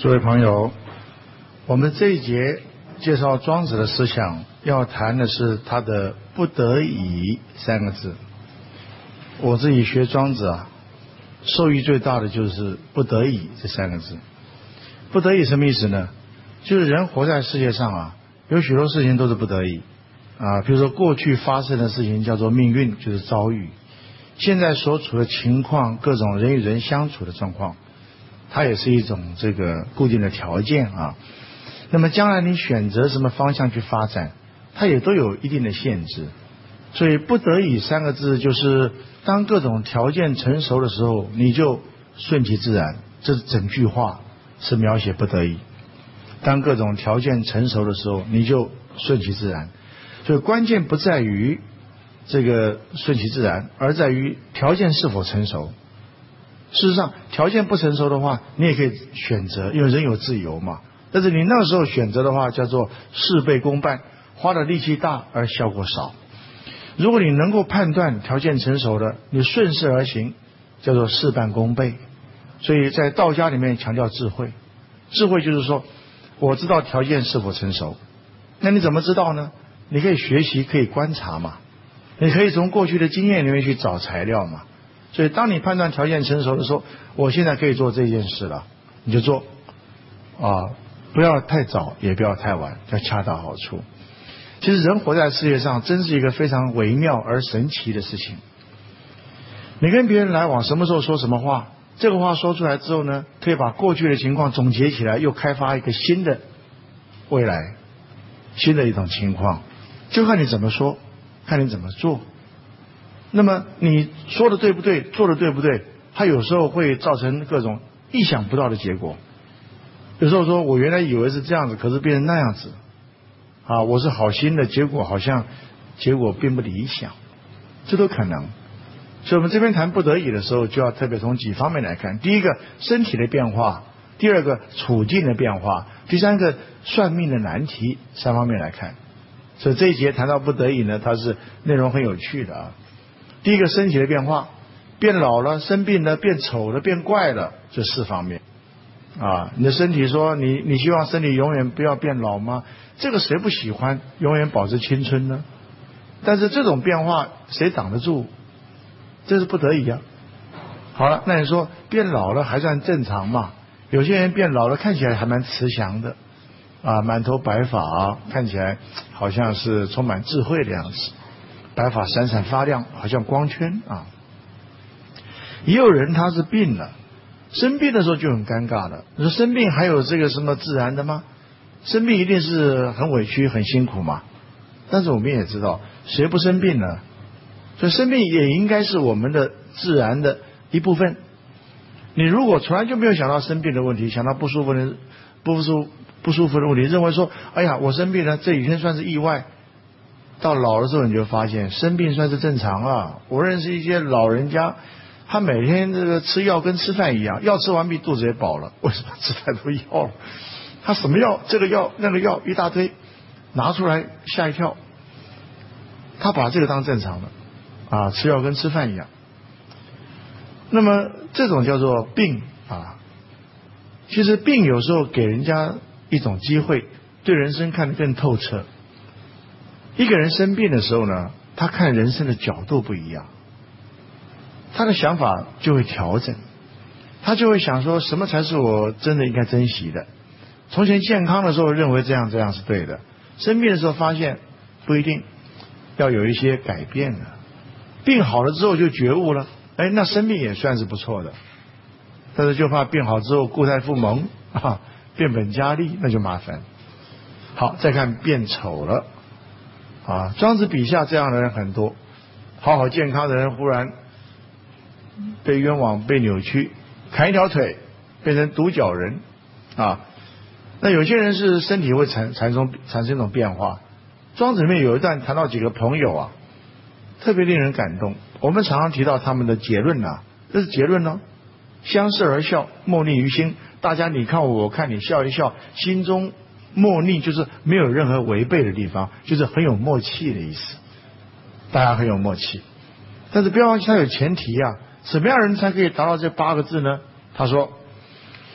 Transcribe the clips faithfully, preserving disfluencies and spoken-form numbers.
诸位朋友，我们这一节介绍庄子的思想，要谈的是他的不得已三个字。我自己学庄子啊，受益最大的就是不得已这三个字。不得已什么意思呢？就是人活在世界上啊，有许多事情都是不得已啊，比如说过去发生的事情叫做命运，就是遭遇；现在所处的情况，各种人与人相处的状况，它也是一种这个固定的条件啊。那么将来你选择什么方向去发展，它也都有一定的限制。所以不得已三个字，就是当各种条件成熟的时候，你就顺其自然。这整句话是描写不得已。当各种条件成熟的时候，你就顺其自然。所以关键不在于这个顺其自然，而在于条件是否成熟。事实上条件不成熟的话，你也可以选择，因为人有自由嘛。但是你那个时候选择的话，叫做事倍功半，花的力气大而效果少。如果你能够判断条件成熟的，你顺势而行，叫做事半功倍。所以在道家里面强调智慧，智慧就是说我知道条件是否成熟。那你怎么知道呢？你可以学习，可以观察嘛，你可以从过去的经验里面去找材料嘛。所以当你判断条件成熟的时候，我现在可以做这件事了，你就做啊，不要太早也不要太晚，要恰到好处。其实人活在世界上真是一个非常微妙而神奇的事情。你跟别人来往，什么时候说什么话，这个话说出来之后呢，可以把过去的情况总结起来，又开发一个新的未来，新的一种情况，就看你怎么说，看你怎么做。那么你说的对不对，做的对不对，它有时候会造成各种意想不到的结果。有时候说我原来以为是这样子，可是变成那样子啊，我是好心的，结果好像结果并不理想，这都可能。所以我们这边谈不得已的时候，就要特别从几方面来看。第一个，身体的变化；第二个，处境的变化；第三个，算命的难题，三方面来看。所以这一节谈到不得已呢，它是内容很有趣的啊。第一个，身体的变化，变老了，生病了，变丑了，变怪了，这四方面啊。你的身体说你你希望身体永远不要变老吗？这个谁不喜欢永远保持青春呢？但是这种变化谁挡得住？这是不得已啊。好了，那你说变老了还算正常嘛？有些人变老了看起来还蛮慈祥的啊，满头白发，看起来好像是充满智慧的样子，白发闪闪发亮，好像光圈啊。也有人他是病了，生病的时候就很尴尬了。你说生病还有这个什么自然的吗？生病一定是很委屈很辛苦嘛。但是我们也知道，谁不生病呢？所以生病也应该是我们的自然的一部分。你如果从来就没有想到生病的问题，想到不舒服的不舒不舒服的问题，认为说哎呀我生病了，这几天算是意外，到老的时候你就发现生病算是正常啊。我认识一些老人家，他每天这个吃药跟吃饭一样，药吃完毕肚子也饱了，为什么吃太多药了？他什么药这个药那个药一大堆拿出来吓一跳，他把这个当正常的啊，吃药跟吃饭一样。那么这种叫做病啊。其实病有时候给人家一种机会，对人生看得更透彻。一个人生病的时候呢，他看人生的角度不一样，他的想法就会调整，他就会想说什么才是我真的应该珍惜的。从前健康的时候认为这样这样是对的，生病的时候发现不一定，要有一些改变的。病好了之后就觉悟了，哎，那生病也算是不错的。但是就怕病好之后故态复萌啊，变本加厉，那就麻烦。好，再看变丑了啊，庄子笔下这样的人很多，好好健康的人忽然被冤枉被扭曲，砍一条腿变成独角人啊。那有些人是身体会产产生产生一种变化。庄子里面有一段谈到几个朋友啊，特别令人感动。我们常常提到他们的结论啊，这是结论哦，相视而笑，莫逆于心。大家你看我，我看你，笑一笑，心中莫逆，就是没有任何违背的地方，就是很有默契的意思。大家很有默契，但是不要忘记他有前提啊，什么样的人才可以达到这八个字呢？他说，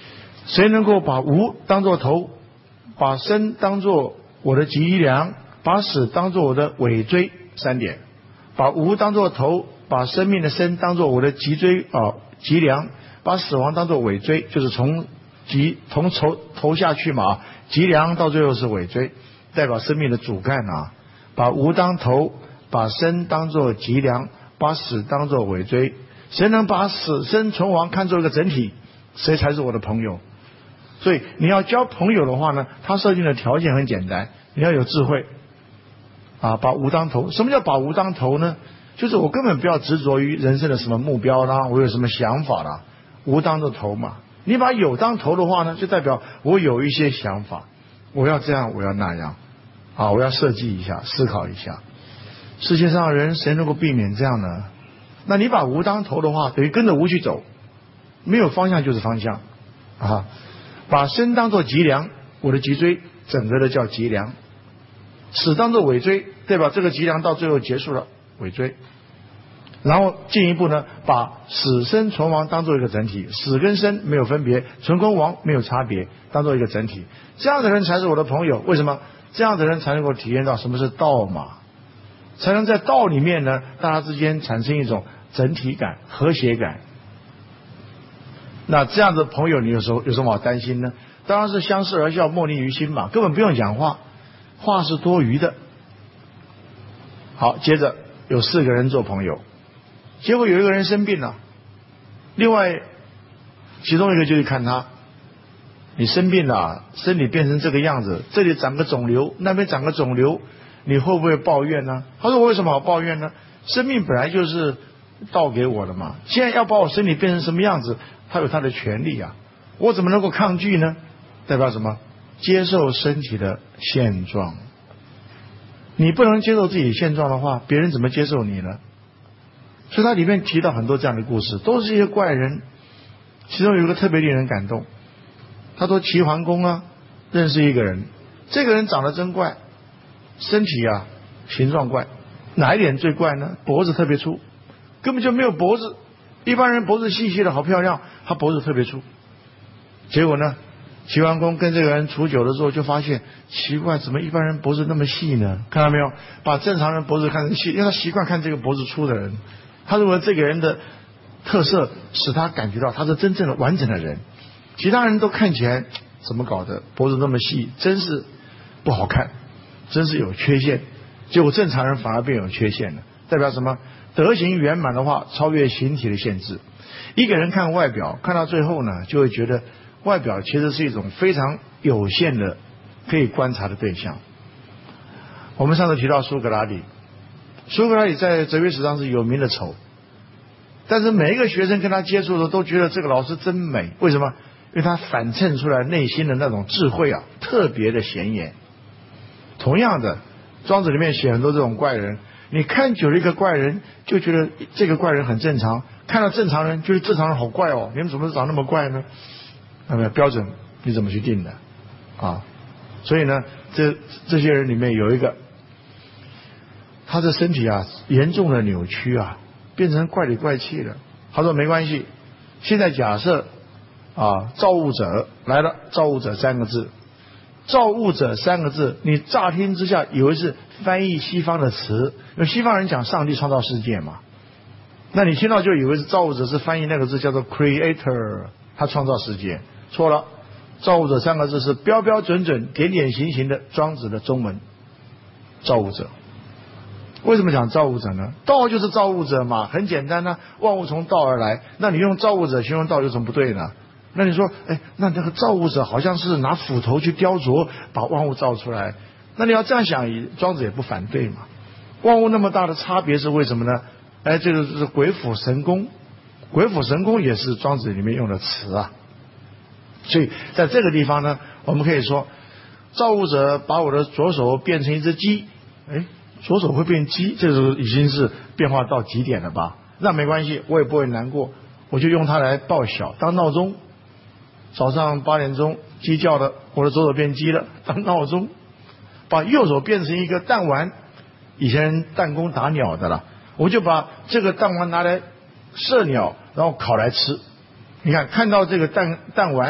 谁能够把无当作头，把生当作我的脊梁，把死当作我的尾椎，三点。把无当作头，把生命的生当作我的脊椎啊脊梁，把死亡当作尾椎，就是从脊从头头下去嘛，脊梁到最后是尾椎，代表生命的主干啊。把无当头，把生当作脊梁，把死当作尾椎。谁能把死生存亡看作一个整体，谁才是我的朋友。所以你要交朋友的话呢，他设定的条件很简单，你要有智慧啊，把无当头。什么叫把无当头呢？就是我根本不要执着于人生的什么目标啦，我有什么想法啦，无当的头嘛。你把有当头的话呢，就代表我有一些想法，我要这样，我要那样啊，我要设计一下，思考一下。世界上的人谁能够避免这样呢？那你把无当头的话，等于跟着无去走，没有方向就是方向啊。把生当作脊梁，我的脊椎整个的叫脊梁；死当作尾椎，代表这个脊梁到最后结束了，尾椎。然后进一步呢，把死生存亡当做一个整体，死跟生没有分别，存跟亡没有差别，当做一个整体。这样的人才是我的朋友。为什么？这样的人才能够体验到什么是道嘛，才能在道里面呢，大家之间产生一种整体感、和谐感。那这样的朋友，你有时候有什么好担心呢？当然是相视而笑，莫逆于心嘛，根本不用讲话，话是多余的。好，接着有四个人做朋友，结果有一个人生病了，另外其中一个就去看他，你生病了，身体变成这个样子，这里长个肿瘤，那边长个肿瘤，你会不会抱怨呢？他说我为什么好抱怨呢？生命本来就是道给我的嘛，现在要把我身体变成什么样子，他有他的权利啊，我怎么能够抗拒呢？代表什么？接受身体的现状。你不能接受自己现状的话，别人怎么接受你呢？所以它里面提到很多这样的故事，都是一些怪人。其中有一个特别令人感动，他说齐桓公啊认识一个人，这个人长得真怪，身体啊形状怪，哪一点最怪呢？脖子特别粗，根本就没有脖子，一般人脖子细细的好漂亮，他脖子特别粗。结果呢，齐桓公跟这个人处久的时候就发现奇怪，怎么一般人脖子那么细呢？看到没有，把正常人脖子看成细，因为他习惯看这个脖子粗的人，他认为这个人的特色使他感觉到他是真正的完整的人，其他人都看起来怎么搞的，脖子那么细，真是不好看，真是有缺陷。结果正常人反而变有缺陷了，代表什么？德行圆满的话，超越形体的限制。一个人看外表，看到最后呢，就会觉得外表其实是一种非常有限的可以观察的对象。我们上次提到苏格拉底，苏格拉底在哲学史上是有名的丑，但是每一个学生跟他接触的都觉得这个老师真美。为什么？因为他反衬出来内心的那种智慧啊，特别的显眼。同样的，庄子里面写很多这种怪人，你看久了一个怪人，就觉得这个怪人很正常，看到正常人觉得正常人好怪哦，你们怎么长那么怪呢？那么标准你怎么去定的啊？所以呢，这这些人里面有一个，他的身体啊严重的扭曲啊，变成怪里怪气的。他说没关系，现在假设啊，造物者来了，造物者三个字，造物者三个字，你乍听之下以为是翻译西方的词，因为西方人讲上帝创造世界嘛，那你听到就以为是造物者是翻译那个字叫做 creator， 他创造世界。错了，造物者三个字是标标准准、点点形形的庄子的中文。造物者，为什么讲造物者呢？道就是造物者嘛，很简单啊，万物从道而来。那你用造物者形容道有什么不对呢？那你说，哎，那那个造物者好像是拿斧头去雕琢，把万物造出来。那你要这样想，庄子也不反对嘛。万物那么大的差别是为什么呢？哎，这个是鬼斧神工，鬼斧神工也是庄子里面用的词啊。所以在这个地方呢，我们可以说，造物者把我的左手变成一只鸡，哎，左手会变鸡，这时候已经是变化到极点了吧？那没关系，我也不会难过，我就用它来报晓，当闹钟。早上八点钟鸡叫了，我的左手变鸡了，当闹钟。把右手变成一个弹丸，以前弹弓打鸟的了，我就把这个弹丸拿来射鸟，然后烤来吃。你看，看到这个弹弹丸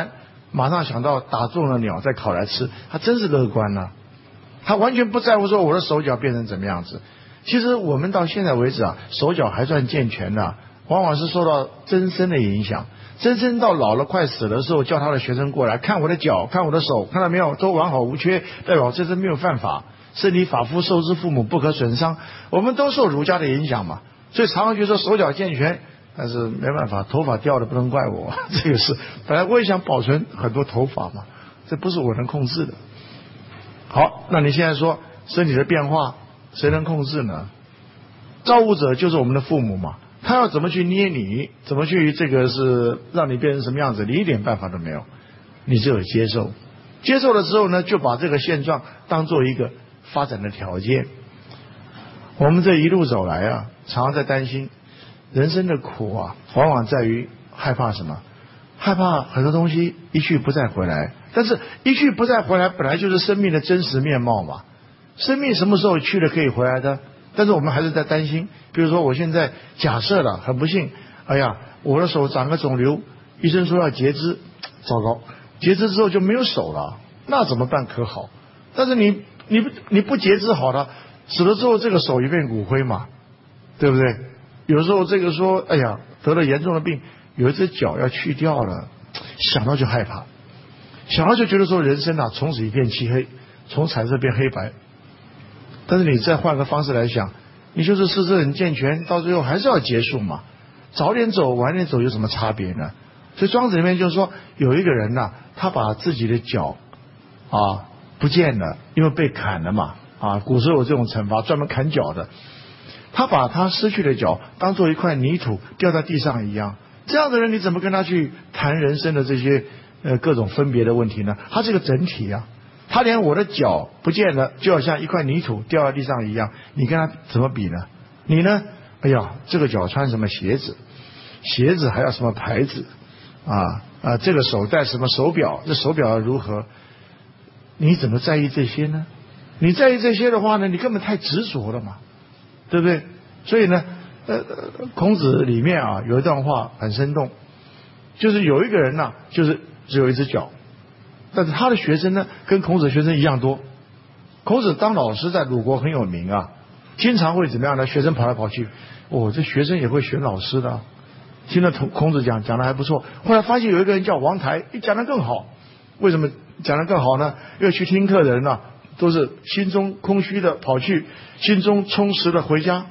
马上想到打中了鸟再烤来吃，他真是乐观啊，他完全不在乎说我的手脚变成怎么样子。其实我们到现在为止啊，手脚还算健全的、啊，往往是受到曾参的影响。曾参到老了快死的时候，叫他的学生过来看我的脚，看我的手，看到没有，都完好无缺，代表这是没有犯法。身体发肤受之父母，不可损伤。我们都受儒家的影响嘛，所以常常就说手脚健全，但是没办法，头发掉了不能怪我，这个是本来我也想保存很多头发嘛，这不是我能控制的。好，那你现在说身体的变化谁能控制呢？造物者就是我们的父母嘛，他要怎么去捏你，怎么去这个是让你变成什么样子，你一点办法都没有，你只有接受。接受了之后呢，就把这个现状当做一个发展的条件。我们这一路走来啊，常常在担心人生的苦啊，往往在于害怕什么？害怕很多东西一去不再回来。但是一去不再回来本来就是生命的真实面貌嘛，生命什么时候去了可以回来的？但是我们还是在担心。比如说我现在假设了，很不幸，哎呀，我的手长个肿瘤，医生说要截肢，糟糕，截肢之后就没有手了，那怎么办可好？但是你你不你不截肢好了，死了之后这个手一片骨灰嘛，对不对？有时候这个说，哎呀，得了严重的病，有一只脚要去掉了，想到就害怕，想到就觉得说人生啊从此一片漆黑，从彩色变黑白。但是你再换个方式来想，你就是四肢很健全，到最后还是要结束嘛，早点走晚点走有什么差别呢？所以庄子里面就是说，有一个人呐、啊，他把自己的脚啊不见了，因为被砍了嘛，啊，古时候有这种惩罚，专门砍脚的。他把他失去的脚当做一块泥土掉在地上一样，这样的人你怎么跟他去谈人生的这些呃各种分别的问题呢？他是个整体啊。他连我的脚不见了，就好像一块泥土掉在地上一样，你跟他怎么比呢？你呢？哎呀，这个脚穿什么鞋子？鞋子还要什么牌子？啊啊，这个手戴什么手表？这手表如何？你怎么在意这些呢？你在意这些的话呢，你根本太执着了嘛，对不对？所以呢，呃，孔子里面啊有一段话很生动，就是有一个人呐、啊，就是只有一只脚。但是他的学生呢，跟孔子学生一样多。孔子当老师在鲁国很有名啊，经常会怎么样呢？学生跑来跑去，哦，这学生也会选老师的、啊。听了孔子讲，讲的还不错。后来发现有一个人叫王台，讲的更好。为什么讲的更好呢？因为去听课的人呢、啊，都是心中空虚的跑去，心中充实的回家。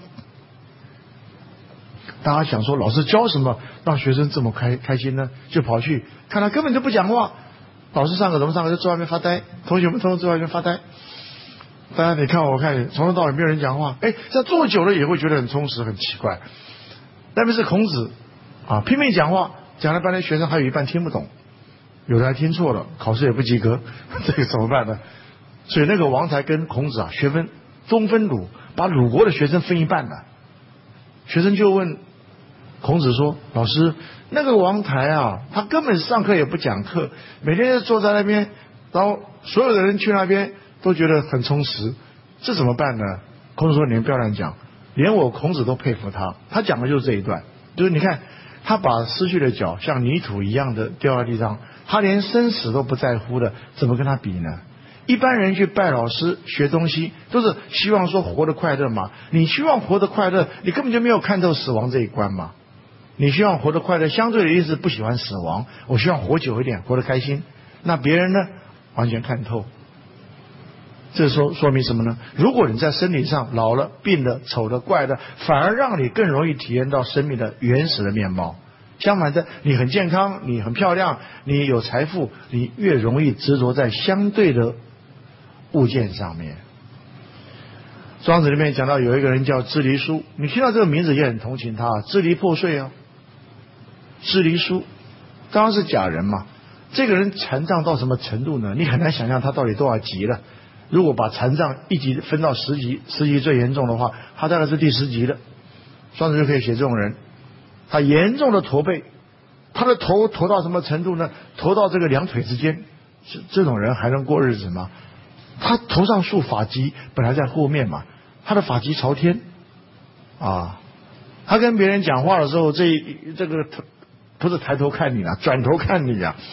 大家想说，老师教什么让学生这么开开心呢？就跑去看他根本就不讲话。老师上课怎么上课？就坐外面发呆，同学们通通坐外面发呆。大家你看我看你，从头到尾没有人讲话。哎，这坐久了也会觉得很充实，很奇怪。那边是孔子啊，拼命讲话，讲了半天，学生还有一半听不懂，有的还听错了，考试也不及格，这个怎么办呢？所以那个王才跟孔子啊学分中分鲁，把鲁国的学生分一半了。学生就问孔子说：“老师，那个王台啊，他根本上课也不讲课，每天就坐在那边，然后所有的人去那边都觉得很充实，这怎么办呢？”孔子说：“你们不要乱讲，连我孔子都佩服他，他讲的就是这一段，就是你看他把失去的脚像泥土一样的掉在地上，他连生死都不在乎的，怎么跟他比呢？一般人去拜老师学东西，都是希望说活得快乐嘛。你希望活得快乐，你根本就没有看透死亡这一关嘛。你希望活得快乐，相对的意思不喜欢死亡，我希望活久一点，活得开心。那别人呢，完全看透。这说说明什么呢？如果你在身体上老了、病了、丑了、怪了，反而让你更容易体验到生命的原始的面貌。相反的，你很健康，你很漂亮，你有财富，你越容易执着在相对的物件上面。庄子里面讲到有一个人叫支离叔，你听到这个名字也很同情他，支离破碎啊。支离叔当然是假人嘛。这个人残障到什么程度呢？你很难想象他到底多少级了。如果把残障一级分到十级，十级最严重的话，他大概是第十级了。庄子就可以写这种人，他严重的驼背，他的头驼到什么程度呢？驼到这个两腿之间，这种人还能过日子吗？他头上束发髻本来在后面嘛，他的发髻朝天啊，他跟别人讲话的时候，这这个不是抬头看你啊，转头看你啊，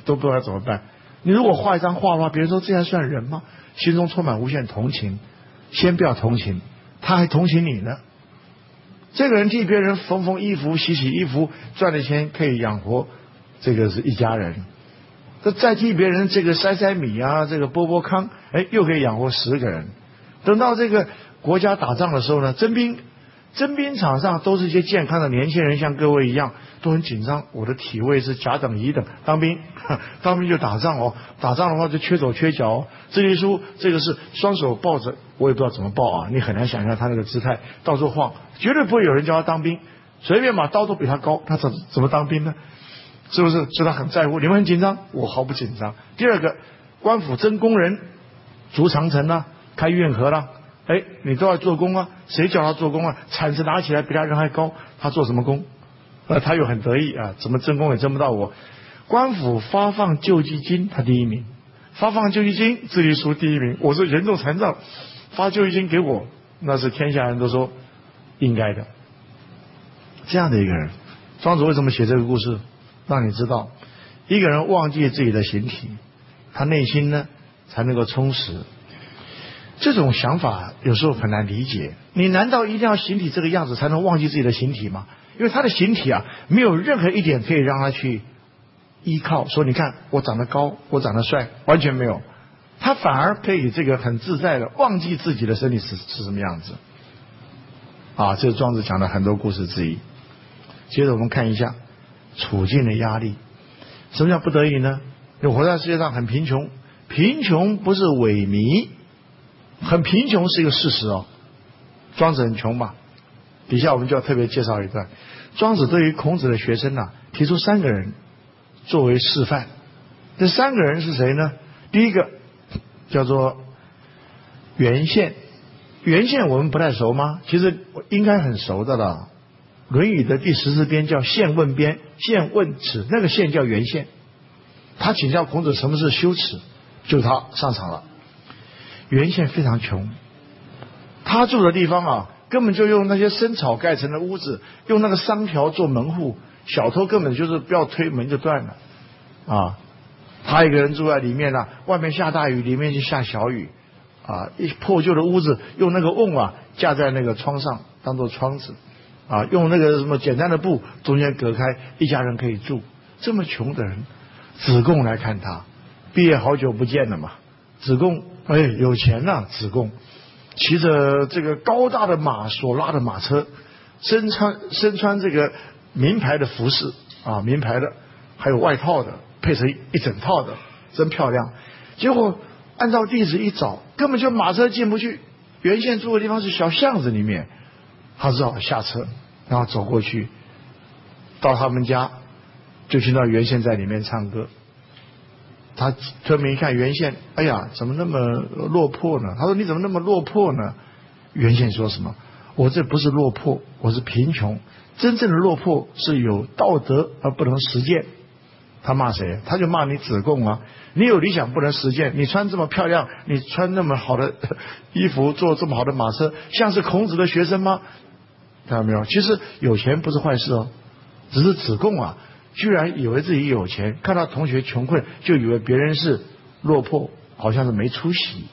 都不知道怎么办。你如果画一张画的话，别人说这还算人吗？心中充满无限同情。先不要同情，他还同情你呢。这个人替别人缝缝衣服、洗洗衣服，赚的钱可以养活这个是一家人。这再替别人这个筛筛米啊，这个剥剥糠，哎，又可以养活十个人。等到这个国家打仗的时候呢，征兵，征兵场上都是一些健康的年轻人，像各位一样，都很紧张。我的体位是甲等乙等，当兵，当兵就打仗哦，打仗的话就缺手缺脚哦。这里书这个是双手抱着，我也不知道怎么抱啊，你很难想象他那个姿态，到处晃，绝对不会有人叫他当兵，随便把刀都比他高，他怎怎么当兵呢？是不是？所以他很在乎。你们很紧张，我毫不紧张。第二个，官府征工人，筑长城啦、啊，开运河啦、啊，哎，你都要做工啊。谁叫他做工啊？铲子拿起来比他人还高，他做什么工？呃，他又很得意啊，怎么征工也征不到我。官府发放救济金，他第一名；发放救济金，智力书第一名。我是严重残障，发救济金给我，那是天下人都说应该的。这样的一个人，庄子为什么写这个故事？让你知道，一个人忘记自己的形体，他内心呢才能够充实。这种想法有时候很难理解。你难道一定要形体这个样子才能忘记自己的形体吗？因为他的形体啊，没有任何一点可以让他去依靠。说你看我长得高，我长得帅，完全没有。他反而可以这个很自在的忘记自己的身体是是什么样子。啊，这是庄子讲的很多故事之一。接着我们看一下处境的压力。什么叫不得已呢？你活在世界上很贫穷，贫穷不是萎靡，很贫穷是一个事实哦。庄子很穷嘛，底下我们就要特别介绍一段。庄子对于孔子的学生啊，提出三个人作为示范。这三个人是谁呢？第一个叫做原宪。原宪我们不太熟吗？其实应该很熟的了。《论语》的第十四篇叫宪问篇，宪问耻，那个宪叫原宪。他请教孔子什么是羞耻，就是他上场了。原宪非常穷，他住的地方啊，根本就用那些生草盖成的屋子，用那个桑条做门户，小偷根本就是不要推门就断了啊。他一个人住在里面啊，外面下大雨，里面就下小雨啊。一破旧的屋子，用那个瓮啊架在那个窗上当做窗子啊，用那个什么简单的布中间隔开，一家人可以住。这么穷的人，子贡来看他，毕业好久不见了嘛。子贡哎有钱呐、啊，子贡骑着这个高大的马所拉的马车，身穿身穿这个名牌的服饰啊，名牌的，还有外套的，配成一整套的，真漂亮。结果按照地址一找，根本就马车进不去。原先住的地方是小巷子里面，他只好下车，然后走过去，到他们家，就听到原先在里面唱歌。他推门一看，原宪，哎呀，怎么那么落魄呢？他说：“你怎么那么落魄呢？”原宪说什么？我这不是落魄，我是贫穷。真正的落魄是有道德而不能实践。他骂谁？他就骂你子贡啊！你有理想不能实践，你穿这么漂亮，你穿那么好的衣服，坐这么好的马车，像是孔子的学生吗？看到没有？其实有钱不是坏事哦，只是子贡啊，居然以为自己有钱，看到同学穷困，就以为别人是落魄，好像是没出息。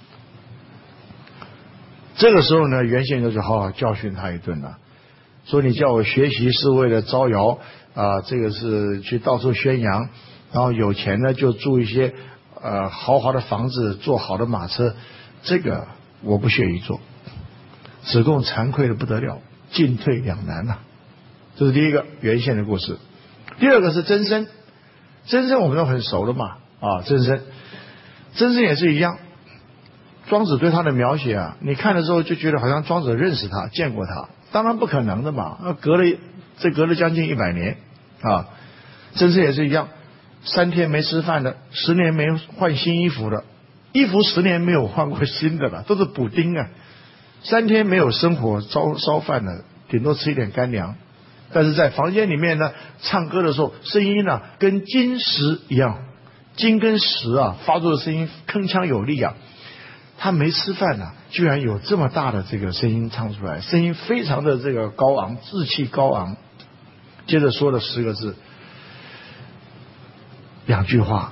这个时候呢，原先就好好教训他一顿了，说你叫我学习是为了招摇啊，这个是去到处宣扬，然后有钱呢就住一些呃豪华的房子，坐好的马车，这个我不屑于做。子贡惭愧的不得了，进退两难呐、啊。这是第一个原宪的故事。第二个是曾参，曾参我们都很熟了嘛啊，曾参，曾参也是一样。庄子对他的描写啊，你看的时候就觉得好像庄子认识他，见过他，当然不可能的嘛，隔了这隔了将近一百年啊。曾参也是一样，三天没吃饭的，十年没换新衣服的，衣服十年没有换过新的了，都是补丁啊。三天没有生火烧烧饭的，顶多吃一点干粮。但是在房间里面呢，唱歌的时候声音呢、啊、跟金石一样，金跟石啊发出的声音铿锵有力啊。他没吃饭呢、啊，居然有这么大的这个声音唱出来，声音非常的这个高昂，志气高昂。接着说了十个字，两句话，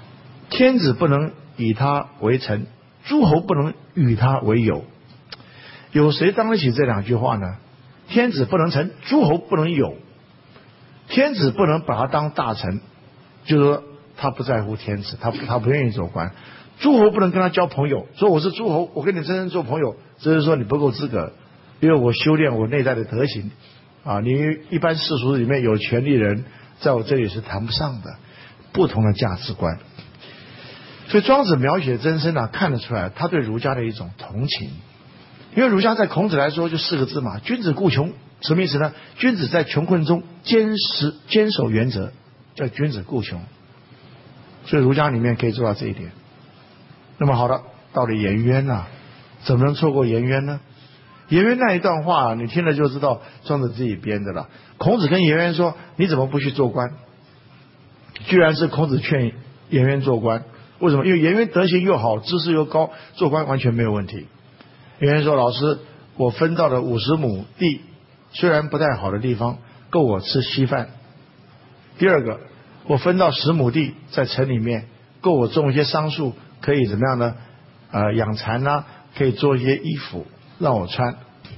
天子不能以他为臣，诸侯不能与他为友。有谁当得起这两句话呢？天子不能臣，诸侯不能友。天子不能把他当大臣，就是说他不在乎天子，他他不愿意做官。诸侯不能跟他交朋友，说我是诸侯，我跟你真正做朋友，只是说你不够资格，因为我修炼我内在的德行啊，你一般世俗里面有权利人，在我这里是谈不上的。不同的价值观，所以庄子描写真身啊，看得出来他对儒家的一种同情。因为儒家在孔子来说就四个字嘛，君子固穷。什么意思呢？君子在穷困中坚持坚守原则，叫君子固穷。所以儒家里面可以做到这一点。那么好的，到了颜渊啊，怎么能错过颜渊呢？颜渊那一段话你听了就知道庄子自己编的了。孔子跟颜渊说，你怎么不去做官？居然是孔子劝颜渊做官。为什么？因为颜渊德行又好，知识又高，做官完全没有问题。颜渊说，老师，我分到了五十亩地，虽然不太好的地方，够我吃稀饭。第二个，我分到十亩地在城里面，够我种一些桑树，可以怎么样呢？呃，养蚕啊，可以做一些衣服让我穿。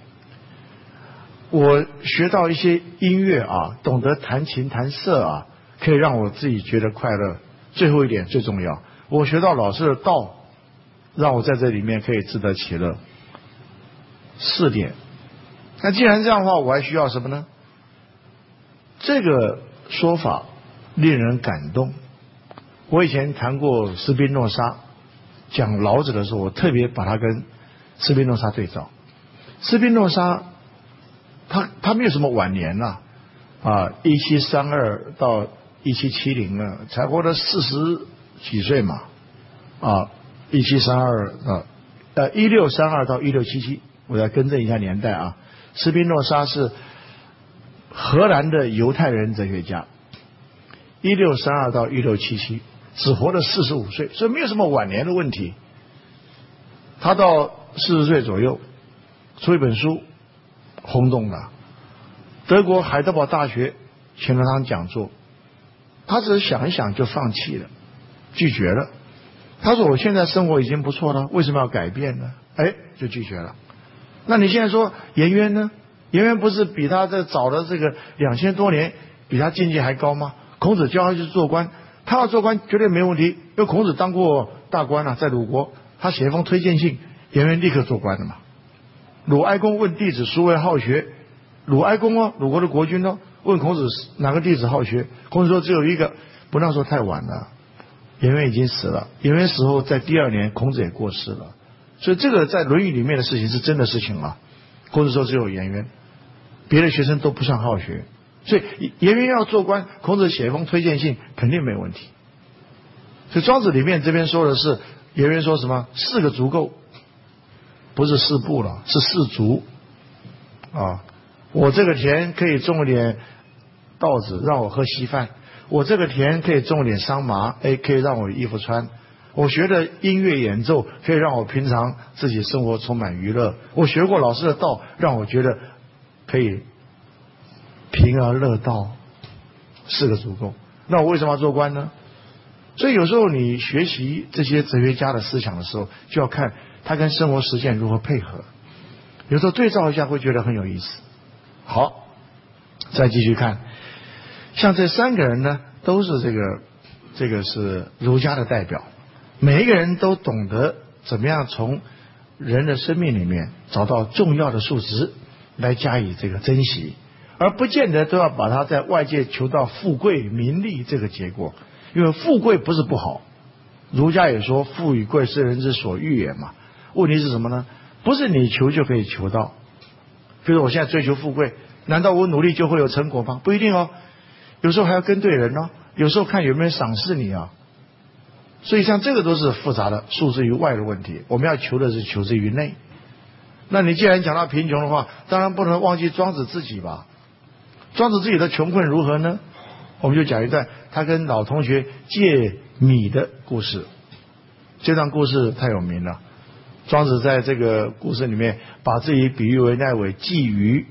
我学到一些音乐啊，懂得弹琴弹瑟啊，可以让我自己觉得快乐。最后一点最重要，我学到老师的道，让我在这里面可以自得其乐。四点。那既然这样的话，我还需要什么呢？这个说法令人感动。我以前谈过斯宾诺莎，讲老子的时候，我特别把它跟斯宾诺莎对照。斯宾诺莎他他没有什么晚年呐、啊，啊，一七三二到一七七零啊，才活了四十几岁嘛，啊，一七三二啊，呃，一六三二到一六七七，我要更正一下年代啊。斯宾诺莎是荷兰的犹太人哲学家，一六三二到一六七七，只活了四十五岁，所以没有什么晚年的问题。他到四十岁左右出一本书，轰动了德国海德堡大学请了他讲座，他只是想一想就放弃了，拒绝了。他说我现在生活已经不错了，为什么要改变呢？哎，就拒绝了。那你现在说颜渊呢？颜渊不是比他这早的这个两千多年比他境界还高吗？孔子教他去做官，他要做官绝对没问题，因为孔子当过大官啊，在鲁国他写一封推荐信，颜渊立刻做官了嘛。鲁哀公问弟子孰为好学，鲁哀公哦，鲁国的国君哦，问孔子哪个弟子好学，孔子说只有一个。不那时候太晚了，颜渊已经死了，颜渊死后在第二年孔子也过世了，所以这个在《论语》里面的事情是真的事情啊。孔子说只有颜渊，别的学生都不算好学，所以颜渊要做官，孔子写一封推荐信肯定没问题。所以庄子里面这边说的是颜渊说什么？四个足够，不是四步了，是四足啊！我这个田可以种点稻子，让我喝稀饭；我这个田可以种点桑麻，哎，可以让我有衣服穿；我学的音乐演奏可以让我平常自己生活充满娱乐；我学过老师的道，让我觉得可以平而乐道。四个足够，那我为什么要做官呢？所以有时候你学习这些哲学家的思想的时候，就要看他跟生活实践如何配合。有时候对照一下会觉得很有意思。好，再继续看，像这三个人呢，都是这个这个是儒家的代表，每一个人都懂得怎么样从人的生命里面找到重要的素质来加以这个珍惜，而不见得都要把它在外界求到富贵名利这个结果。因为富贵不是不好，儒家也说富与贵是人之所欲也嘛。问题是什么呢？不是你求就可以求到。比如我现在追求富贵，难道我努力就会有成果吗？不一定哦，有时候还要跟对人哦，有时候看有没有人赏识你啊。所以像这个都是复杂的数之于外的问题，我们要求的是求之于内。那你既然讲到贫穷的话，当然不能忘记庄子自己吧。庄子自己的穷困如何呢？我们就讲一段他跟老同学借米的故事。这段故事太有名了，庄子在这个故事里面把自己比喻为那位鲫鱼。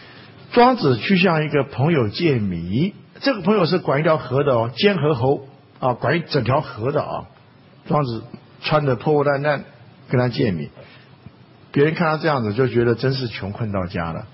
庄子去向一个朋友借米，这个朋友是管一条河的哦，监河侯啊，管一整条河的啊。庄子穿得破破烂烂跟他借米，别人看他这样子就觉得真是穷困到家了。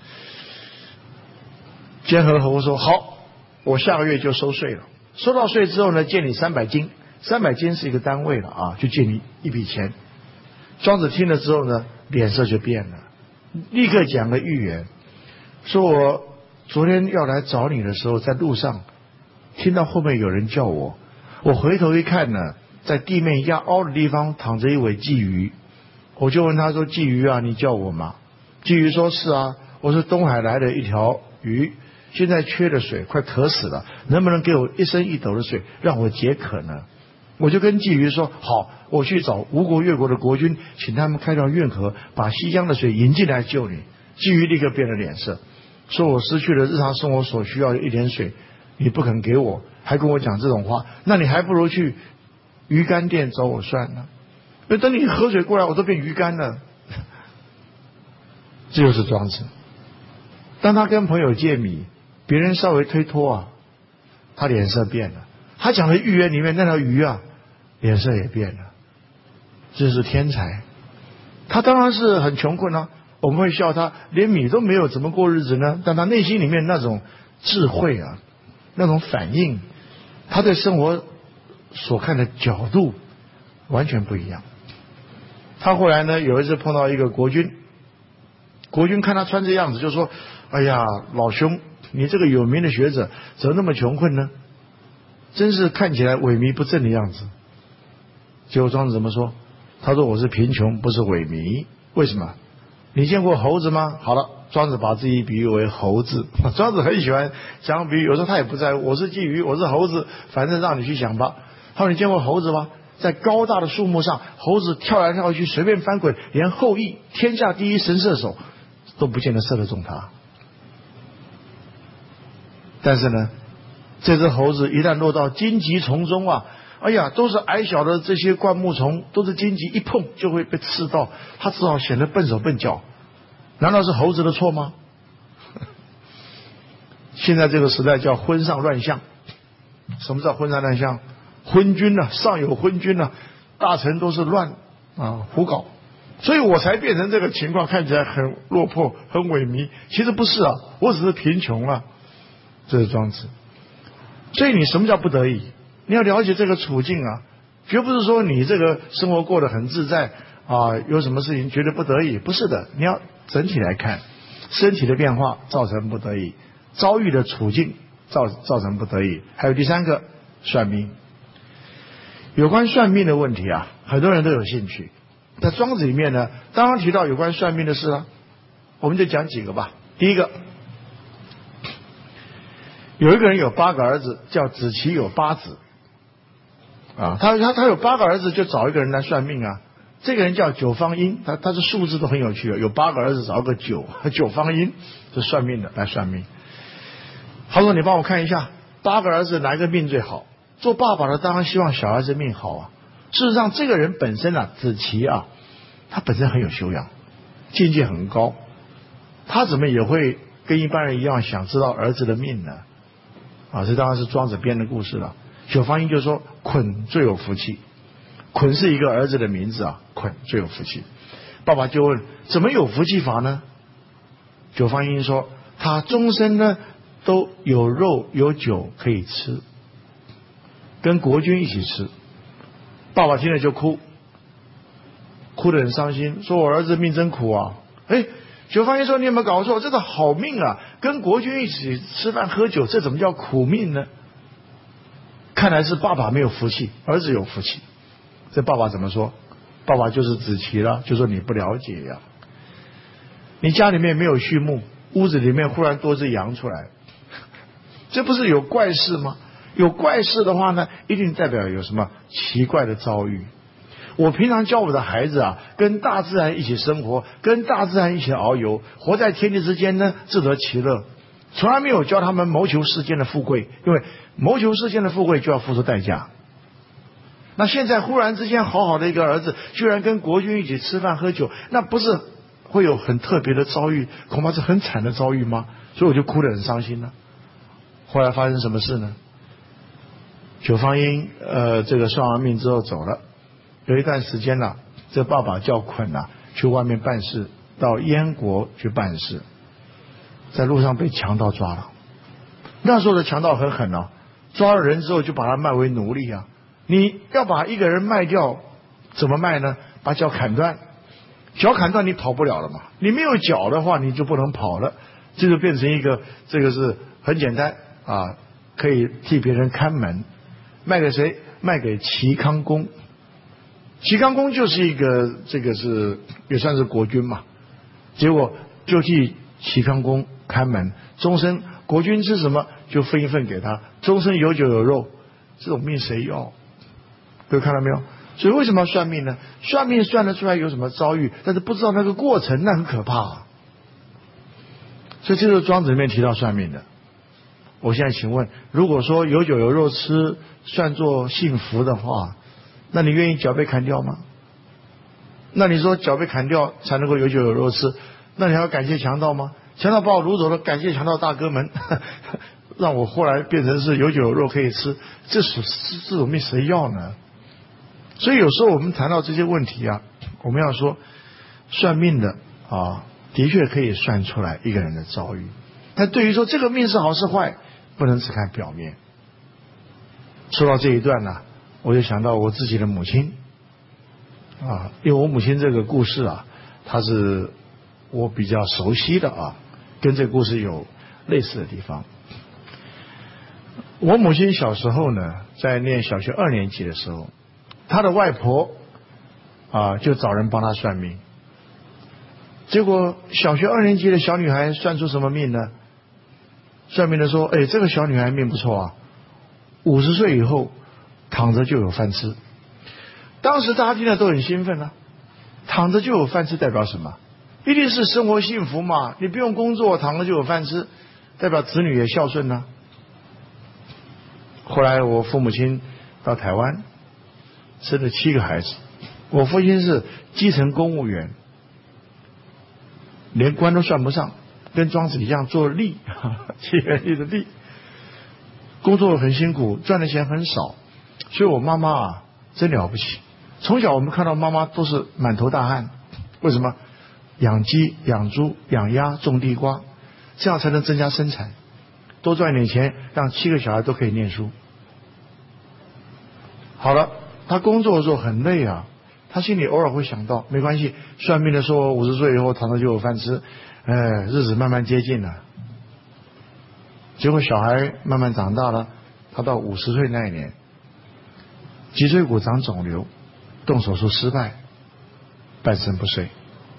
监河侯说：“好，我下个月就收税了。收到税之后呢，借你三百斤，三百斤是一个单位了啊，就借你一笔钱。”庄子听了之后呢，脸色就变了，立刻讲个寓言，说我昨天要来找你的时候，在路上听到后面有人叫我，我回头一看呢，在地面压凹的地方躺着一尾鲫鱼，我就问他说：“鲫鱼啊，你叫我吗？”鲫鱼说：“是啊，我是东海来的一条鱼，现在缺了水，快渴死了，能不能给我一升一斗的水，让我解渴呢？”我就跟鲫鱼说：“好，我去找吴国、越国的国君，请他们开条运河，把西江的水引进来救你。”鲫鱼立刻变了脸色，说：“我失去了日常生活所需要的一点水，你不肯给我，还跟我讲这种话，那你还不如去鱼竿店找我算了。因为等你喝水过来，我都变鱼竿了。”这就是庄子。当他跟朋友借米，别人稍微推脱啊，他脸色变了。他讲的寓言里面那条鱼啊，脸色也变了。这是天才，他当然是很穷困啊，我们会笑他连米都没有，怎么过日子呢？但他内心里面那种智慧啊，那种反应，他对生活所看的角度完全不一样。他后来呢，有一次碰到一个国君，国君看他穿这样子，就说：“哎呀，老兄，你这个有名的学者，怎么那么穷困呢？真是看起来萎靡不振的样子。”结果庄子怎么说？他说：“我是贫穷，不是萎靡。为什么？你见过猴子吗？”好了，庄子把自己比喻为猴子。庄子很喜欢讲比喻，有时候他也不在乎，我是鲫鱼，我是猴子，反正让你去想吧。他说：“你见过猴子吗？在高大的树木上，猴子跳来跳去，随便翻滚，连后羿天下第一神射手都不见得射得中他。但是呢，这只猴子一旦落到荆棘丛中啊，哎呀，都是矮小的这些灌木丛，都是荆棘，一碰就会被刺到，他只好显得笨手笨脚。难道是猴子的错吗？现在这个时代叫婚上乱象。什么叫婚上乱象？昏君呢、啊，上有昏君呢、啊，大臣都是乱啊胡搞，所以我才变成这个情况，看起来很落魄、很萎靡。其实不是啊，我只是贫穷啊。这是庄子。所以你什么叫不得已？你要了解这个处境啊，绝不是说你这个生活过得很自在啊，有什么事情觉得不得已，不是的。你要整体来看，身体的变化造成不得已，遭遇的处境造造成不得已。还有第三个，算命。有关算命的问题啊，很多人都有兴趣。在庄子里面呢，当然提到有关算命的事啊，我们就讲几个吧。第一个，有一个人有八个儿子，叫子期有八子啊，他他他有八个儿子，就找一个人来算命啊。这个人叫九方殷，他他的数字都很有趣啊，有八个儿子，找个九，九方殷是算命的来算命。他说：“你帮我看一下，八个儿子哪一个命最好？”做爸爸的当然希望小孩子命好啊。事实上，这个人本身啊，子期啊，他本身很有修养，境界很高，他怎么也会跟一般人一样想知道儿子的命呢？啊，这当然是庄子编的故事了。九方殷就说：“鲧最有福气。”鲧是一个儿子的名字啊，鲧最有福气。爸爸就问：“怎么有福气法呢？”九方殷说：“他终身呢都有肉有酒可以吃，跟国君一起吃。”爸爸听了就哭，哭得很伤心，说：“我儿子命真苦啊！”哎，九方殷说：“你有没有搞错？这个好命啊，跟国君一起吃饭喝酒，这怎么叫苦命呢？”看来是爸爸没有福气，儿子有福气。这爸爸怎么说？爸爸就是子期了，就说你不了解呀、啊，你家里面没有畜牧，屋子里面忽然多只羊出来，这不是有怪事吗？有怪事的话呢，一定代表有什么奇怪的遭遇。我平常教我的孩子啊，跟大自然一起生活，跟大自然一起遨游，活在天地之间呢，自得其乐。从来没有教他们谋求世间的富贵，因为谋求世间的富贵就要付出代价。那现在忽然之间好好的一个儿子，居然跟国君一起吃饭喝酒，那不是会有很特别的遭遇，恐怕是很惨的遭遇吗？所以我就哭得很伤心了。后来发生什么事呢？ 九方英呃这个算完命之后走了，有一段时间了，这爸爸叫捆啊去外面办事，到燕国去办事，在路上被强盗抓了。那时候的强盗很狠哦，抓了人之后就把他卖为奴隶啊。你要把一个人卖掉，怎么卖呢？把脚砍断，脚砍断你跑不了了嘛，你没有脚的话你就不能跑了，这就变成一个这个是很简单啊，可以替别人看门。卖给谁？卖给齐康公。齐康公就是一个这个是也算是国君嘛，结果就替齐康公看门，终身国君吃什么就分一份给他，终身有酒有肉，这种命谁要？各位看到没有？所以为什么要算命呢？算命算得出来有什么遭遇，但是不知道那个过程，那很可怕啊。所以这就是庄子里面提到算命的。我现在请问，如果说有酒有肉吃算作幸福的话，那你愿意脚被砍掉吗？那你说脚被砍掉才能够有酒有肉吃，那你还要感谢强盗吗？强盗把我掳走了，感谢强盗大哥们让我后来变成是有酒有肉可以吃，这属这种命谁要呢？所以有时候我们谈到这些问题啊，我们要说算命的啊，的确可以算出来一个人的遭遇，但对于说这个命是好是坏，不能只看表面。说到这一段呢、啊，我就想到我自己的母亲啊，因为我母亲这个故事啊，她是我比较熟悉的啊，跟这个故事有类似的地方。我母亲小时候呢，在念小学二年级的时候，她的外婆啊就找人帮她算命，结果小学二年级的小女孩算出什么命呢？算命的说，哎，这个小女孩命不错啊，五十岁以后躺着就有饭吃。当时大家听了都很兴奋啊，躺着就有饭吃代表什么？一定是生活幸福嘛，你不用工作，躺着就有饭吃，代表子女也孝顺呢、啊。后来我父母亲到台湾生了七个孩子，我父亲是基层公务员，连官都算不上，跟庄子一样做吏，七元吏的吏，工作很辛苦，赚的钱很少，所以我妈妈啊真了不起。从小我们看到妈妈都是满头大汗，为什么？养鸡、养猪、养鸭、种地瓜，这样才能增加生产，多赚点钱，让七个小孩都可以念书。好了，他工作的时候很累啊，他心里偶尔会想到，没关系，算命的说五十岁以后躺着就有饭吃，哎，日子慢慢接近了。结果小孩慢慢长大了，他到五十岁那一年，脊椎骨长肿瘤，动手术失败，半身不遂，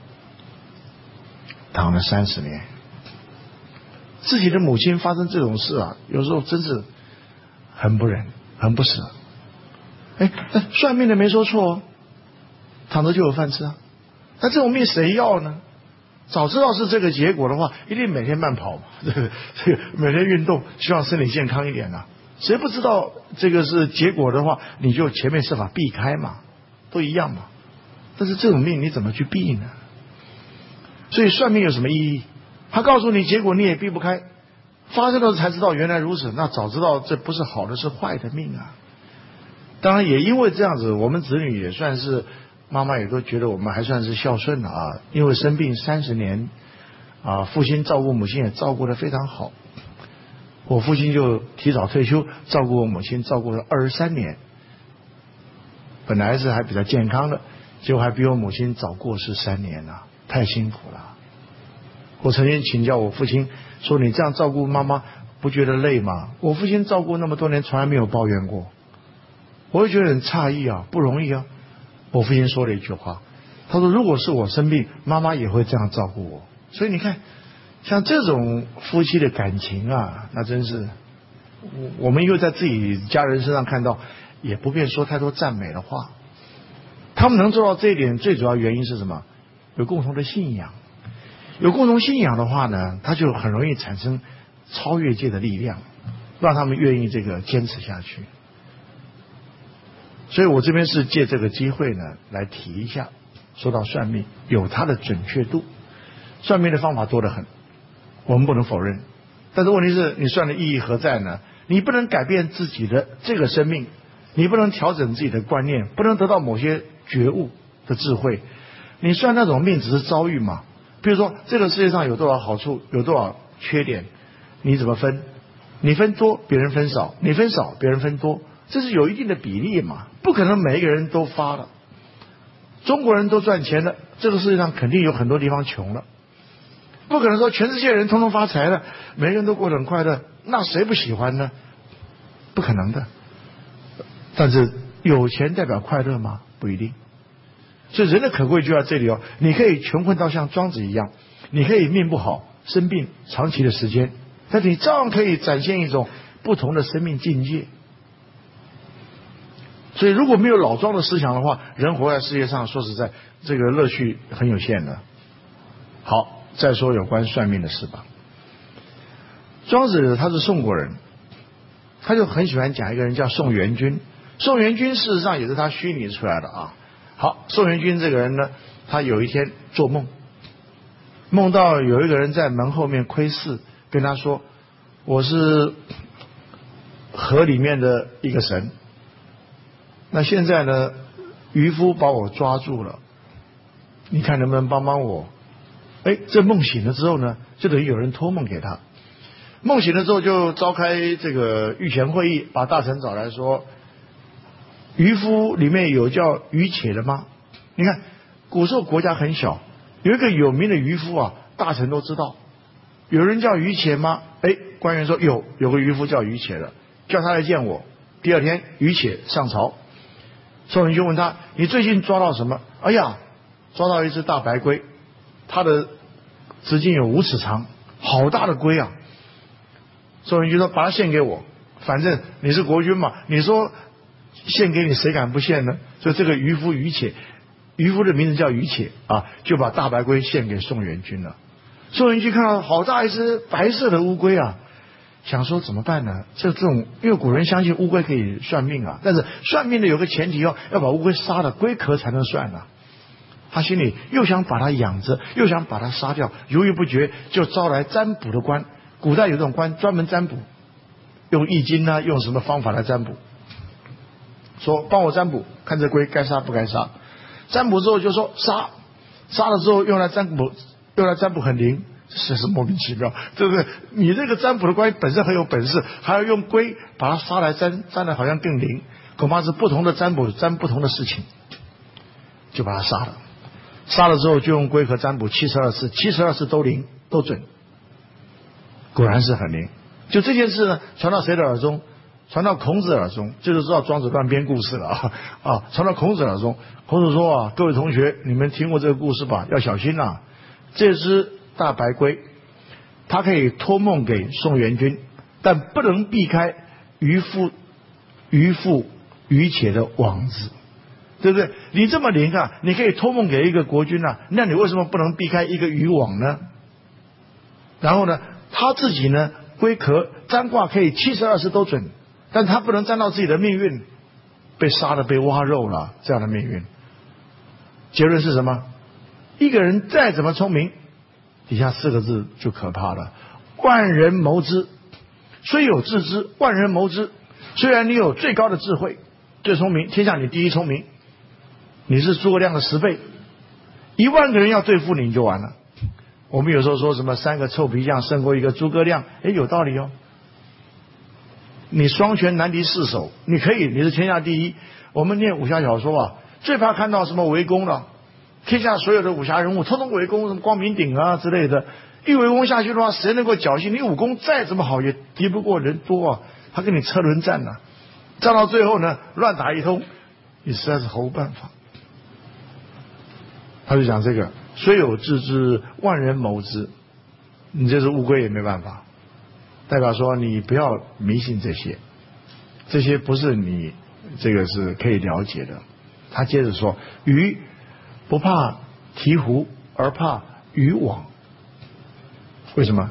躺了三十年。自己的母亲发生这种事啊，有时候真是很不忍，很不舍。哎，算命的没说错哦，躺着就有饭吃啊。那这种命谁要呢？早知道是这个结果的话，一定每天慢跑嘛，这个这个每天运动，希望身体健康一点啊。谁不知道这个是结果的话，你就前面设法避开嘛，都一样嘛。但是这种命你怎么去避呢？所以算命有什么意义？他告诉你结果你也避不开，发生了才知道原来如此，那早知道这不是好的是坏的命啊。当然也因为这样子，我们子女也算是妈妈也都觉得我们还算是孝顺了啊，因为生病三十年啊，父亲照顾母亲也照顾得非常好。我父亲就提早退休，照顾我母亲照顾了二十三年，本来是还比较健康的，结果还比我母亲早过世三年了，太辛苦了。我曾经请教我父亲说，你这样照顾妈妈不觉得累吗？我父亲照顾那么多年从来没有抱怨过，我会觉得很诧异啊，不容易啊。我父亲说了一句话，他说如果是我生病，妈妈也会这样照顾我。所以你看像这种夫妻的感情啊，那真是我们又在自己家人身上看到，也不便说太多赞美的话。他们能做到这一点，最主要原因是什么？有共同的信仰。有共同信仰的话呢，他就很容易产生超越界的力量，让他们愿意这个坚持下去。所以我这边是借这个机会呢来提一下，说到算命有它的准确度，算命的方法多得很，我们不能否认。但是问题是你算的意义何在呢？ 你不能改变自己的这个生命，你不能调整自己的观念，不能得到某些觉悟的智慧。你算那种命只是遭遇嘛？比如说这个世界上有多少好处，有多少缺点，你怎么分？你分多，别人分少；你分少，别人分多，这是有一定的比例嘛？不可能每一个人都发了。中国人都赚钱了，这个世界上肯定有很多地方穷了。不可能说全世界人通通发财了，每个人都过得很快乐，那谁不喜欢呢？不可能的。但是有钱代表快乐吗？不一定。所以人的可贵就在这里哦，你可以穷困到像庄子一样，你可以命不好，生病长期的时间，但是你照样可以展现一种不同的生命境界。所以如果没有老庄的思想的话，人活在世界上，说实在，这个乐趣很有限的。好，再说有关算命的事吧。庄子他是宋国人，他就很喜欢讲一个人叫宋元君。宋元君事实上也是他虚拟出来的啊。好，宋元君这个人呢，他有一天做梦，梦到有一个人在门后面窥视，跟他说：“我是河里面的一个神，那现在呢，渔夫把我抓住了，你看能不能帮帮我？”哎，这梦醒了之后呢，就等于有人托梦给他。梦醒了之后，就召开这个御前会议，把大臣找来说：“渔夫里面有叫渔且的吗？”你看，古时候国家很小，有一个有名的渔夫啊，大臣都知道。有人叫渔且吗？哎，官员说有，有个渔夫叫渔且的，叫他来见我。第二天，渔且上朝，宋元君问他：“你最近抓到什么？”哎呀，抓到一只大白龟，它的直径有五尺长，好大的龟啊！宋元君说：“把它献给我，反正你是国君嘛，你说献给你，谁敢不献呢？”所以这个渔夫渔且，渔夫的名字叫渔且啊，就把大白龟献给宋元君了。宋元君看到好大一只白色的乌龟啊，想说怎么办呢？这这种，因为古人相信乌龟可以算命啊，但是算命的有个前提哦，要把乌龟杀了，龟壳才能算啊。他心里又想把它养着，又想把它杀掉，犹豫不决，就招来占卜的官。古代有这种官专门占卜，用易经啊，用什么方法来占卜？说帮我占卜，看这龟该杀不该杀。占卜之后就说杀，杀了之后用来占卜，用来占卜很灵，这是莫名其妙，对不对？你这个占卜的官本身很有本事，还要用龟把它杀来占，占的好像更灵，恐怕是不同的占卜占不同的事情，就把它杀了。杀了之后就用龟壳占卜七十二次，七十二次都灵都准，果然是很灵。就这件事呢，传到谁的耳中？传到孔子耳中，这就知道庄子乱编故事了啊！啊，传到孔子耳中，孔子说啊，各位同学，你们听过这个故事吧？要小心啊！这只大白龟，它可以托梦给宋元君，但不能避开渔夫、渔父、渔且的网子，对不对？你这么灵啊，你可以托梦给一个国君啊，那你为什么不能避开一个渔网呢？然后呢，他自己呢，龟壳占卦可以七十二次都准。但他不能沾到自己的命运，被杀了被挖肉了这样的命运。结论是什么？一个人再怎么聪明，底下四个字就可怕了：万人谋之，虽有自知，万人谋之。虽然你有最高的智慧，最聪明，天下你第一聪明，你是诸葛亮的十倍，一万个人要对付你，你就完了。我们有时候说什么三个臭皮匠胜过一个诸葛亮，哎，有道理哦。你双拳难敌四手，你可以，你是天下第一。我们念武侠小说啊，最怕看到什么围攻了，天下所有的武侠人物通通围攻，什么光明顶啊之类的，一围攻下去的话，谁能够侥幸？你武功再怎么好，也敌不过人多啊，他跟你车轮战呢、啊，战到最后呢，乱打一通，你实在是毫无办法。他就讲这个，虽有自知，万人谋之，你这只乌龟也没办法。代表说你不要迷信这些，这些不是你这个是可以了解的。他接着说，鱼不怕鹈鹕，而怕渔网。为什么？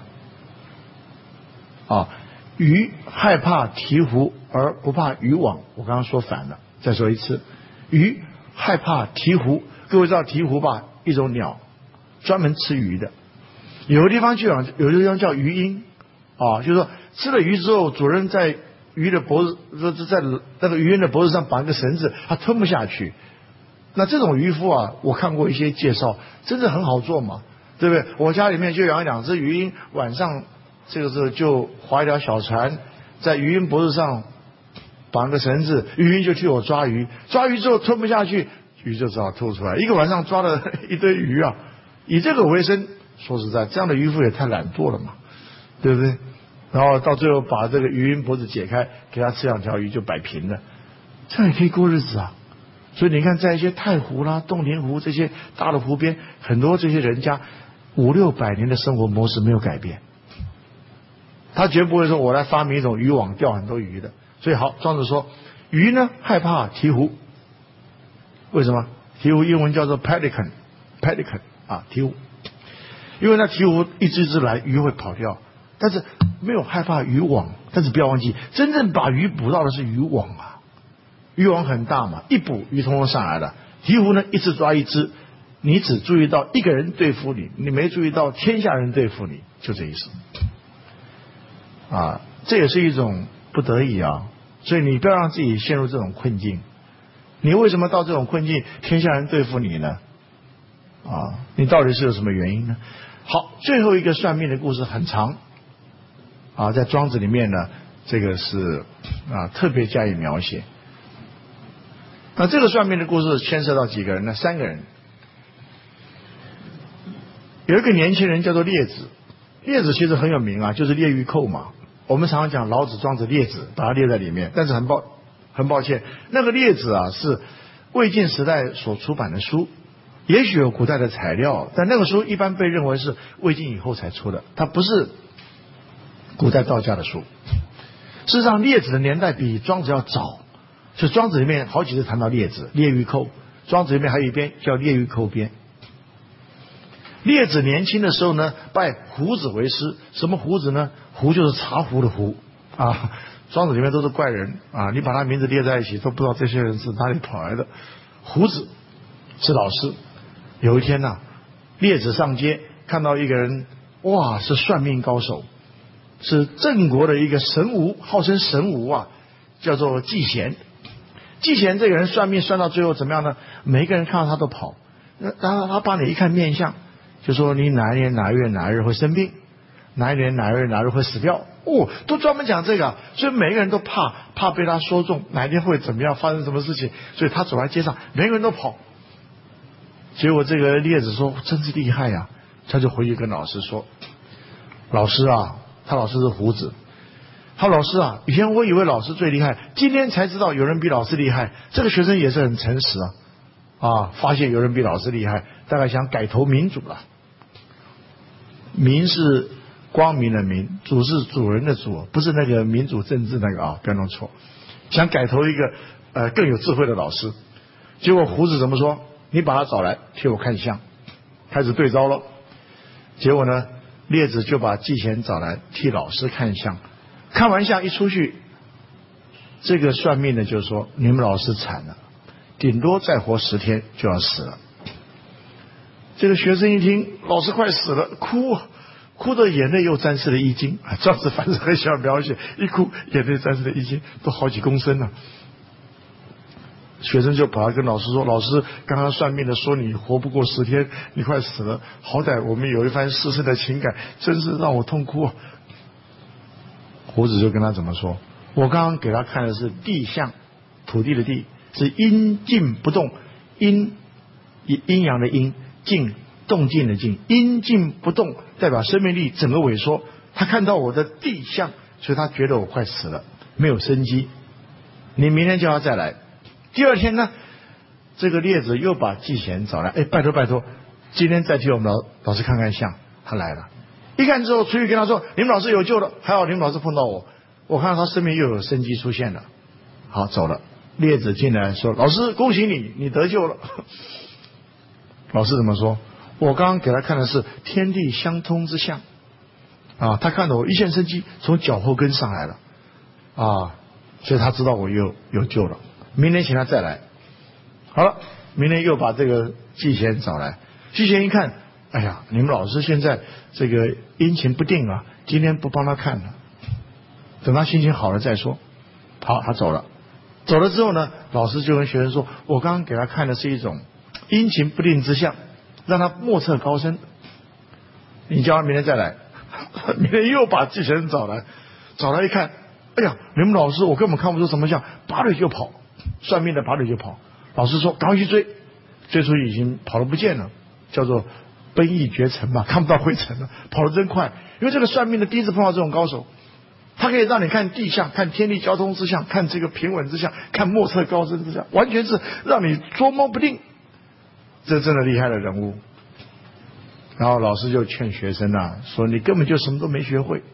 啊，鱼害怕鹈鹕而不怕渔网。我刚刚说反了，再说一次，鱼害怕鹈鹕。各位知道鹈鹕吧？一种鸟，专门吃鱼的。有的地方就有，有的地方叫鱼鹰。啊，就是说吃了鱼之后，主人在鱼的脖子，就是在那个鱼人的脖子上绑一个绳子，他吞不下去。那这种渔夫啊，我看过一些介绍，真的很好做嘛，对不对？我家里面就养两只鱼鹰，晚上这个时候就划一条小船，在鱼鹰脖子上绑个绳子，鱼鹰就替我抓鱼，抓鱼之后吞不下去，鱼就只好吐出来。一个晚上抓了一堆鱼啊，以这个为生。说实在，这样的渔夫也太懒惰了嘛，对不对？然后到最后把这个鱼鹰脖子解开，给他吃两条鱼就摆平了，这样也可以过日子啊。所以你看，在一些太湖啦、洞庭湖这些大的湖边，很多这些人家五六百年的生活模式没有改变，他绝不会说我来发明一种渔网钓很多鱼的。所以好，庄子说鱼呢害怕鹈鹕，为什么？鹈鹕英文叫做 pelican pelican 啊，鹈鹕，因为那鹈鹕一只一只来，鱼会跑掉，但是没有害怕渔网。但是不要忘记，真正把鱼捕到的是渔网啊。渔网很大嘛，一捕鱼通通上来了。鹈鹕呢，一次抓一只，你只注意到一个人对付你，你没注意到天下人对付你，就这意思。啊，这也是一种不得已啊，所以你不要让自己陷入这种困境。你为什么到这种困境，天下人对付你呢？啊，你到底是有什么原因呢？好，最后一个算命的故事很长，啊，在庄子里面呢，这个是啊特别加以描写。那这个算命的故事牵涉到几个人呢？三个人。有一个年轻人叫做列子，列子其实很有名啊，就是列御寇嘛。我们常常讲老子、庄子、列子，把它列在里面。但是很抱很抱歉，那个列子啊是魏晋时代所出版的书，也许有古代的材料，但那个书一般被认为是魏晋以后才出的，它不是古代道家的书。事实上，列子的年代比庄子要早。所以庄子里面好几次谈到列子、列御寇，庄子里面还有一篇叫列御寇编。列子年轻的时候呢，拜胡子为师。什么胡子呢？胡就是茶壶的壶啊。庄子里面都是怪人啊，你把他名字列在一起，都不知道这些人是哪里跑来的。胡子是老师。有一天呢、啊，列子上街看到一个人，哇，是算命高手，是郑国的一个神巫，号称神巫啊，叫做季贤。季贤这个人算命算到最后怎么样呢？每一个人看到他都跑，然后他帮你一看面相，就说你哪一年哪月哪日会生病，哪一年哪月哪日会死掉。哦，都专门讲这个，所以每个人都怕怕被他说中，哪一天会怎么样，发生什么事情，所以他走在街上，每个人都跑。结果这个列子说真是厉害呀、啊，他就回去跟老师说，老师啊，他老师是胡子。他老师啊，以前我以为老师最厉害，今天才知道有人比老师厉害。这个学生也是很诚实啊，啊，发现有人比老师厉害，大概想改投民主了。民是光明的民，主是主人的主，不是那个民主政治那个啊，不要弄错。想改投一个呃更有智慧的老师，结果胡子怎么说？你把他找来替我看相，开始对招了。结果呢，列子就把季贤找来替老师看相。看完相一出去，这个算命的就说你们老师惨了，顶多再活十天就要死了。这个学生一听老师快死了，哭啊，哭的眼泪又沾湿了衣襟。庄子凡是很喜欢描写，一哭眼泪沾湿了衣襟，都好几公升了。学生就跑来跟老师说，老师刚刚算命的说你活不过十天，你快死了，好歹我们有一番师生的情感，真是让我痛哭啊。胡子就跟他怎么说？我刚刚给他看的是地象，土地的地是阴静不动，阴阴阳的阴，静动静的静，阴静不动代表生命力整个萎缩。他看到我的地象，所以他觉得我快死了，没有生机。你明天叫他再来。第二天呢，这个列子又把季贤找来，哎，拜托拜托，今天再替我们老老师看看相。他来了。一看之后，出去跟他说：“你们老师有救了，还好你们老师碰到我，我看到他生命又有生机出现了。”好，走了。列子进来说：“老师，恭喜你，你得救了。”老师怎么说？我刚刚给他看的是天地相通之象啊，他看到我一线生机从脚后跟上来了啊，所以他知道我有有救了。明天请他再来。好了，明天又把这个季贤找来。季贤一看，哎呀，你们老师现在这个阴晴不定啊，今天不帮他看了。 等他心情好了再说。好，他走了。走了之后呢，老师就跟学生说，我刚刚给他看的是一种阴晴不定之象，让他莫测高深。你叫他明天再来。明天又把这些人找来，找来一看，哎呀，你们老师我根本看不出什么像，拔腿就跑，算命的拔腿就跑。老师说赶快去追，追出去已经跑得不见了，叫做奔逸绝尘吧，看不到灰尘了，跑得真快。因为这个算命的第一次碰到这种高手，他可以让你看地象，看天地交通之象，看这个平稳之象，看莫测高深之象，完全是让你捉摸不定，这真的厉害的人物。然后老师就劝学生啊，说你根本就什么都没学会。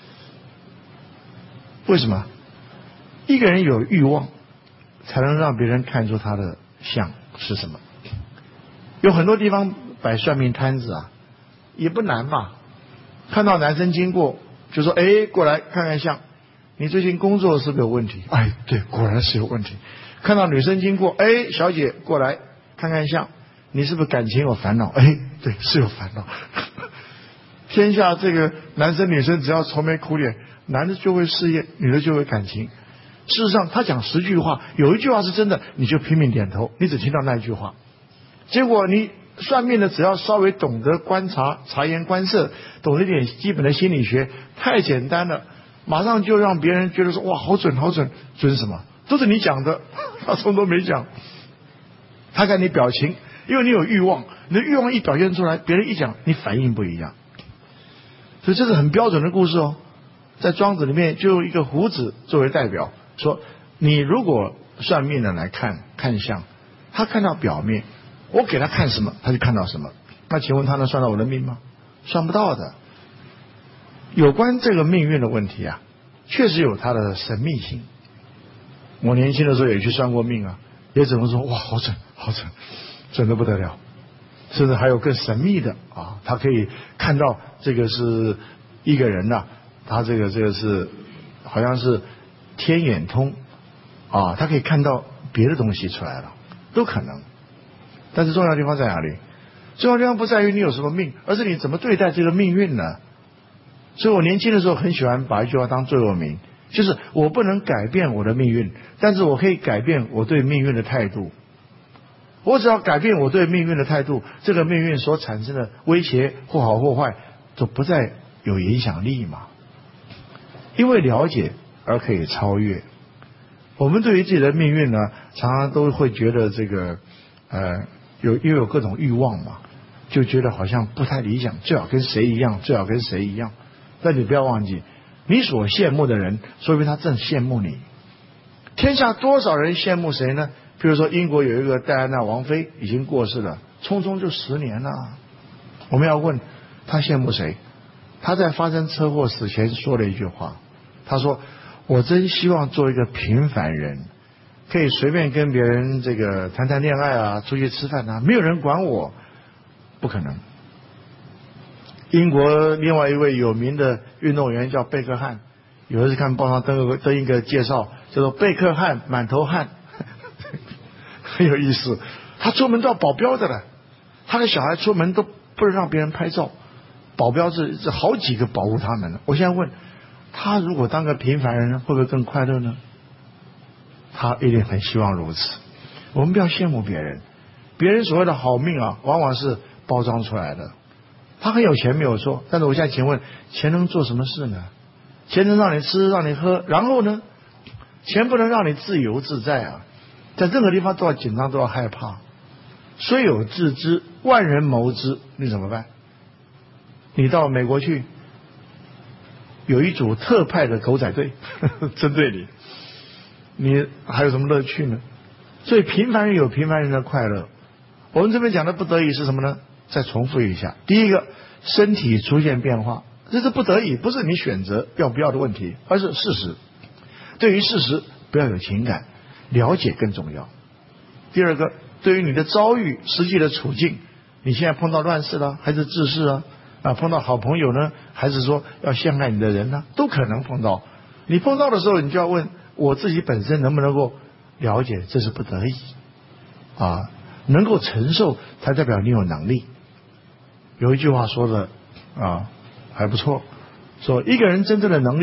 为什么？一个人有欲望，才能让别人看出他的相是什么。有很多地方摆算命摊子啊，也不难嘛。看到男生经过，就说：“哎，过来看看相，你最近工作是不是有问题？”哎，对，果然是有问题。看到女生经过，哎，小姐过来看看相，你是不是感情有烦恼？哎，对，是有烦恼。天下这个男生女生只要愁眉苦脸，男的就会事业，女的就会感情。事实上，他讲十句话，有一句话是真的，你就拼命点头，你只听到那一句话。结果你算命的只要稍微懂得观察、察言观色，懂得一点基本的心理学，太简单了，马上就让别人觉得说哇，好准好准。准什么？都是你讲的，他什么都没讲。他看你表情，因为你有欲望，你的欲望一表现出来，别人一讲，你反应不一样。所以这是很标准的故事哦。在庄子里面就用一个胡子作为代表，说你如果算命的来看看相，他看到表面，我给他看什么他就看到什么，那请问他能算到我的命吗？算不到的。有关这个命运的问题啊，确实有它的神秘性。我年轻的时候也去算过命啊，也只能说哇，好准好准，准得不得了。甚至还有更神秘的啊，他可以看到这个是一个人呐、啊，他这个这个是好像是天眼通啊，他可以看到别的东西出来了，都可能。但是重要的地方在哪里？重要的地方不在于你有什么命，而是你怎么对待这个命运呢？所以我年轻的时候很喜欢把一句话当座右铭，就是我不能改变我的命运，但是我可以改变我对命运的态度。我只要改变我对命运的态度，这个命运所产生的威胁或好或坏就不再有影响力嘛。因为了解而可以超越。我们对于自己的命运呢，常常都会觉得这个呃有因为有各种欲望嘛，就觉得好像不太理想，最好跟谁一样，最好跟谁一样。但你不要忘记，你所羡慕的人，说明他正羡慕你。天下多少人羡慕谁呢？比如说英国有一个戴安娜王妃已经过世了，匆匆就十年了。我们要问他羡慕谁？他在发生车祸死前说了一句话，他说：“我真希望做一个平凡人，可以随便跟别人这个谈谈恋爱啊，出去吃饭啊，没有人管我。”不可能。英国另外一位有名的运动员叫贝克汉，有一次看报上登个登一个介绍，叫做贝克汉满头汗，很有意思。他出门都要保镖的了，他的小孩出门都不能让别人拍照，保镖是是好几个保护他们的。我现在问他，如果当个平凡人，会不会更快乐呢？他一定很希望如此。我们不要羡慕别人，别人所谓的好命啊，往往是包装出来的。他很有钱没有错，但是我现在请问，钱能做什么事呢？钱能让你吃让你喝，然后呢，钱不能让你自由自在啊，在任何地方都要紧张都要害怕。虽有自知，万人谋之，你怎么办？你到美国去，有一组特派的狗仔队呵呵针对你，你还有什么乐趣呢？所以平凡人有平凡人的快乐。我们这边讲的不得已是什么呢？再重复一下，第一个，身体出现变化，这是不得已，不是你选择要不要的问题，而是事实。对于事实不要有情感，了解更重要。第二个，对于你的遭遇实际的处境，你现在碰到乱世了还是治世啊？啊，碰到好朋友呢，还是说要陷害你的人呢？都可能碰到。你碰到的时候，你就要问我自己本身能不能够了解，这是不得已啊，能够承受才代表你有能力。有一句话说的啊还不错，说一个人真正的能力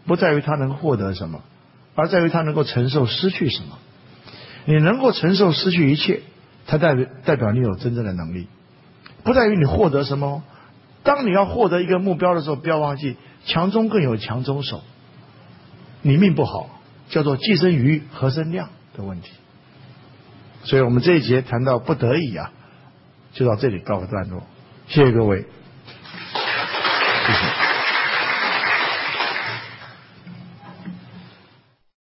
不在于他能获得什么，而在于他能够承受失去什么。你能够承受失去一切，它代表代表你有真正的能力，不在于你获得什么。当你要获得一个目标的时候，不要忘记强中更有强中手。你命不好，叫做既生瑜何生亮的问题。所以我们这一节谈到不得已啊，就到这里告个段落。谢谢各位，谢谢。